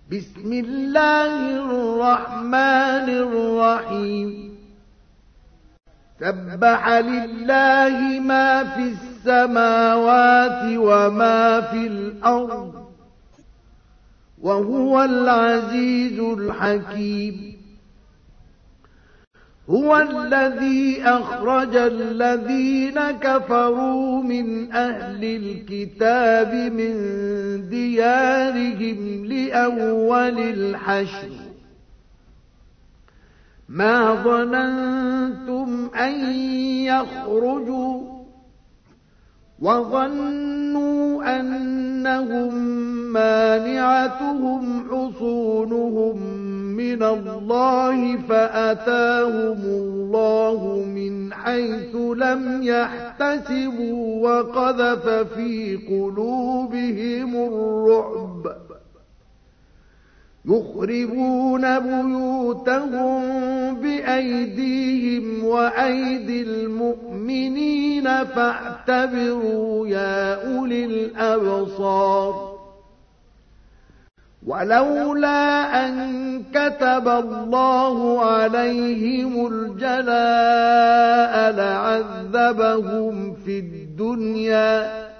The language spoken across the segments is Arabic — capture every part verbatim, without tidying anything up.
بسم الله الرحمن الرحيم سبح لله ما في السماوات وما في الأرض وهو العزيز الحكيم هو الذي أخرج الذين كفروا من أهل الكتاب من ديارهم لأول الحشر ما ظننتم أن يخرجوا وظنوا أنهم مانعتهم حصونهم من الله فأتاهم الله من حيث لم يحتسبوا وقذف في قلوبهم الرعب يخربون بيوتهم بأيديهم وأيدي المؤمنين فاعتبروا يا أولي الأبصار ولولا أن كتب الله عليهم الجلاء لعذبهم في الدنيا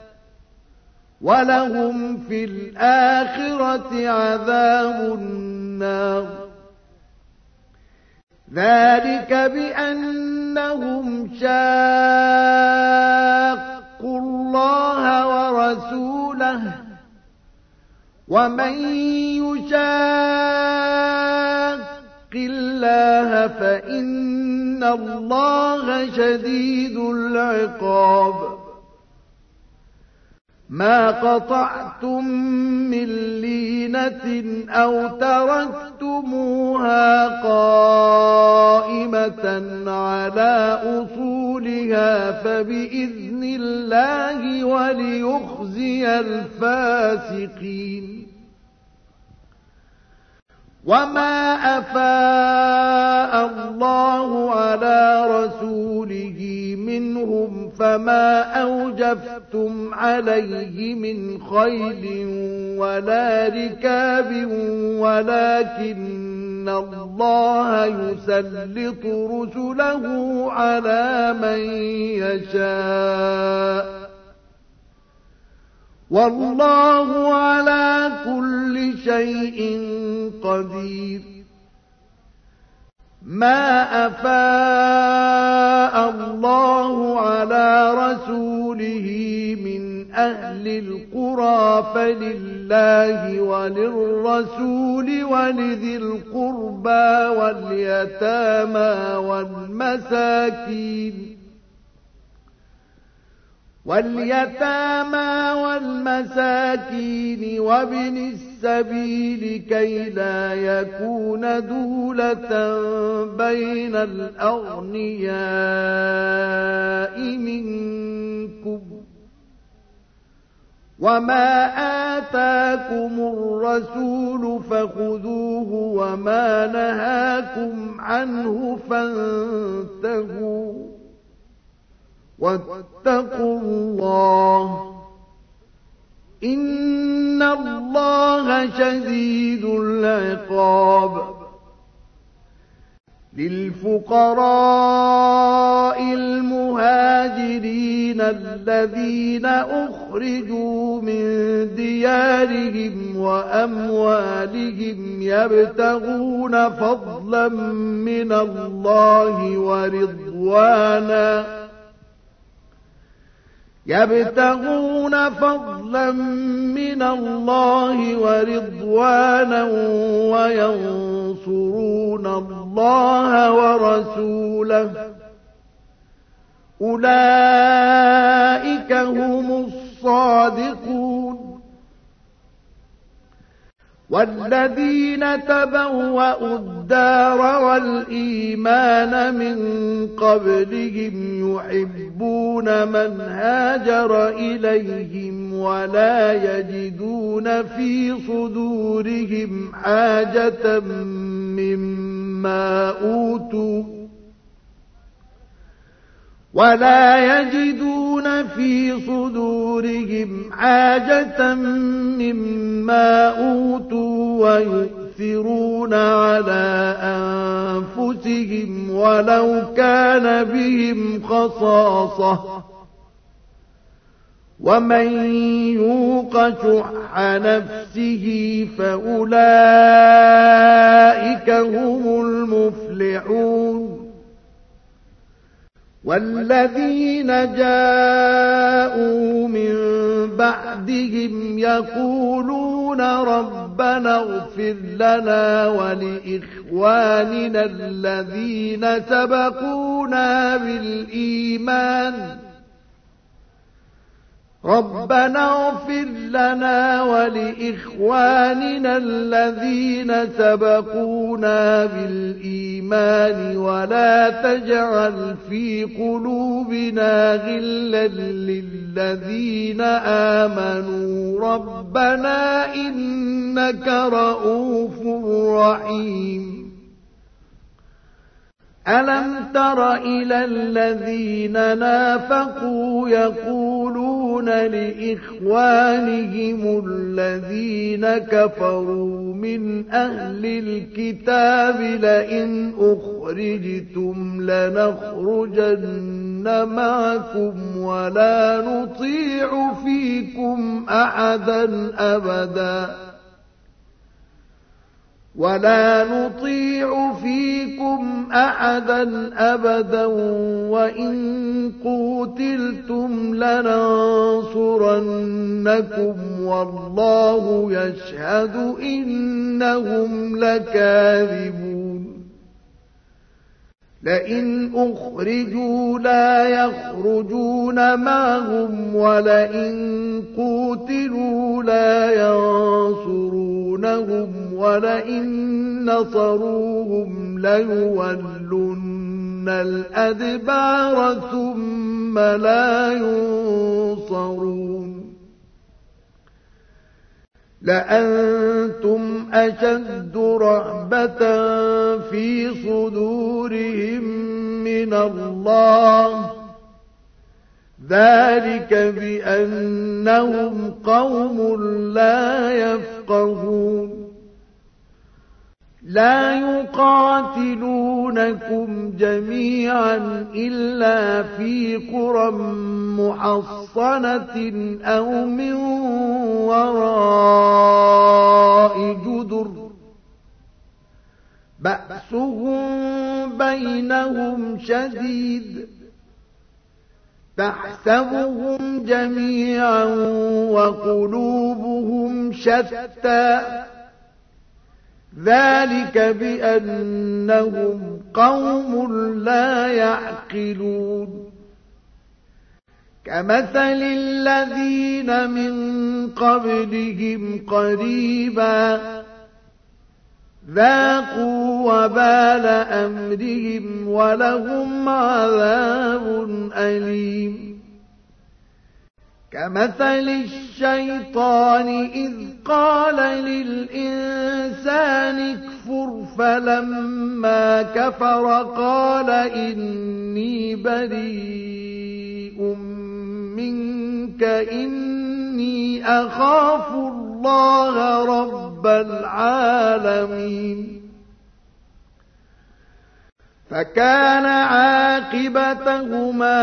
ولهم في الآخرة عذاب النار ذلك بأنهم شاقوا الله ورسوله ومن يشاق الله فإن الله شديد العقاب ما قطعتم من لينة أو تركتموها قائمة على أصولها فبإذن الله وليخزي الفاسقين وما أفاء الله على رسوله منهم فما أوجفتم عليه من خيل ولا ركاب ولكن الله يسلط رسله على من يشاء والله على كل شيء قدير ما أفاء الله على رسوله من أهل القرى فلله وللرسول ولذي القربى واليتامى والمساكين واليتامى والمساكين وابن السبيل كي لا يكون دولة بين الأغنياء منكم وما آتاكم الرسول فخذوه وما نهاكم عنه فانتهوا واتقوا الله إن الله شديد العقاب للفقراء المهاجرين الذين أخرجوا من ديارهم وأموالهم يبتغون فضلا من الله ورضوانا يبتغون فضلا من الله ورضوانا وينصرون الله ورسوله أولئك هم الصادقون والذين تبوأوا الدار والإيمان من قبلهم يحبون من هاجر إليهم ولا يجدون في صدورهم حاجة مما أوتوا ولا يجدون في صدورهم صدورهم حاجة مما أوتوا ويؤثرون على أنفسهم ولو كان بهم خصاصة ومن يوق شح نفسه فأولئك هم المفلحون والذين جاءوا من بعدهم يقولون ربنا اغفر لنا ولإخواننا الذين سبقونا بالإيمان ربنا اغفر لنا ولإخواننا الذين سبقونا بالإيمان ولا تجعل في قلوبنا غلا للذين آمنوا ربنا إنك رؤوف رحيم ألم تر إلى الذين نافقوا يقولون لإخوانهم الذين كفروا من أهل الكتاب لئن أخرجتم لنخرجن معكم ولا نطيع فيكم أحدا أبدا ولا نطيع فيكم أحدا أبدا وإن قوتلتم لننصرنكم والله يشهد إنهم لكاذبون لئن أخرجوا لا يخرجون معهم ولئن قوتلوا لا ينصرونهم ولئن نصروهم ليولن الأدبار ثم لا ينصرون لأنتم أشد رهبة في صدورهم من الله ذلك بأنهم قوم لا يفقهون لا يقاتلونكم جميعا إلا في قرى محصنة أو من وراء جدر بأسهم بينهم شديد تحسبهم جميعا وقلوبهم شتى ذلك بأنهم قوم لا يعقلون كمثل الذين من قبلهم قريبا ذاقوا وبال أمرهم ولهم عذاب أليم كمثل الشيطان إذ قال للإنسان اكفر فلما كفر قال إني بريء منك إني أخاف الله رب العالمين فكان عاقبتهما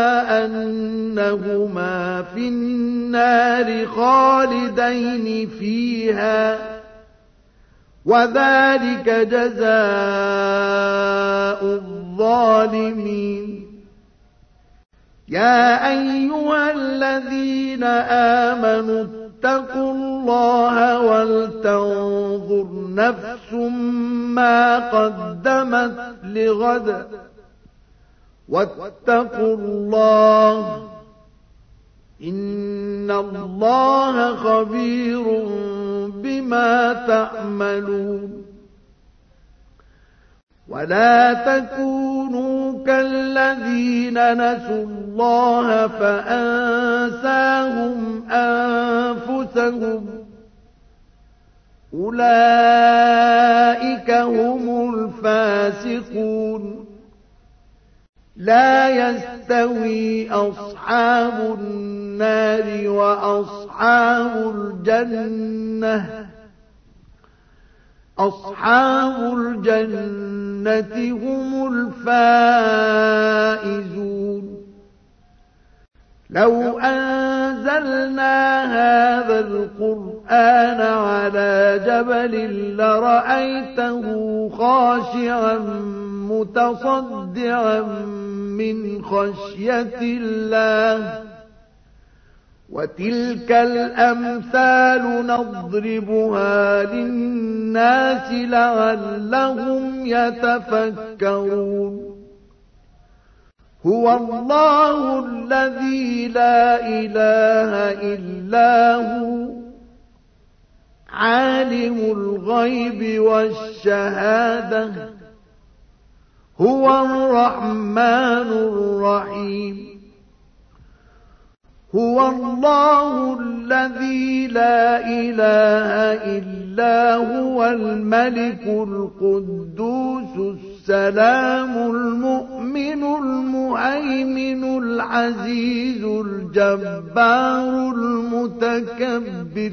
أنهما في النار خالدين فيها وذلك جزاء الظالمين يا أيها الذين آمنوا اتقوا الله ولتنظر نفس ما قدمت لغد واتقوا الله إن الله خبير بما تعملون ولا تكونوا كالذين نسوا الله فأنساهم أنفسهم أولئك هم الفاسقون لا يستوي أصحاب النار النار وأصحاب الجنة أصحاب الجنة هم الفائزون. لو أنزلنا هذا القرآن على جبل لرأيته خاشعا متصدعا من خشية الله. وتلك الأمثال نضربها للناس لعلهم يتفكرون. هو الله الذي لا إله إلا هو عالم الغيب والشهادة هو الرحمن الرحيم. هو الله الذي لا إله إلا هو الملك القدوس السلام المؤمن المهيمن العزيز الجبار المتكبر.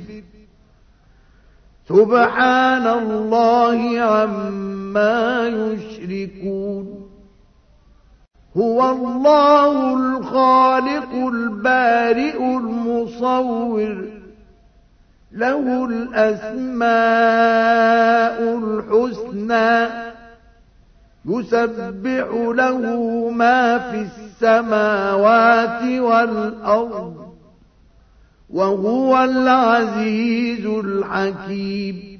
سبحان الله عما يشركون. هو الله الخالق البارئ المصور له الأسماء الحسنى يسبح له ما في السماوات والأرض وهو العزيز الحكيم.